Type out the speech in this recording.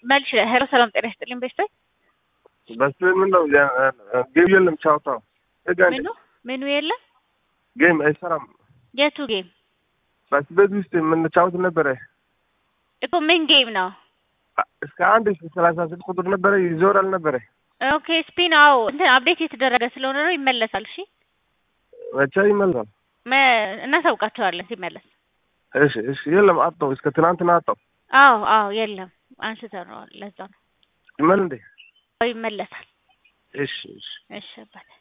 مالش هلا سلام ጤና ይስጥልኝ በስተ بس منو جيم يلم شاوطاو منو የለም جيم አይሰራም የቱ ጌም بس በዚህ ውስጥ ምን ቻውት ነበረ እኮ ምን ጌም ነው እስከ 1:36 ቁጥር ነበረ ይዞራል ነበረ ኦኬ ስፒናው እንትን አፕዴት የተደረገ ስለሆነ ነው ይመለሳል እሺ መቼ ይመለሳል እናሳውቃቸዋለን ሲመለስ እሺ የለም አጣው እስከ ትናንትና አጣው አዎ የለም አንስተነዋል ለዛ ነው ይመለስ እንዴ ይመለሳል እሺ አባቴ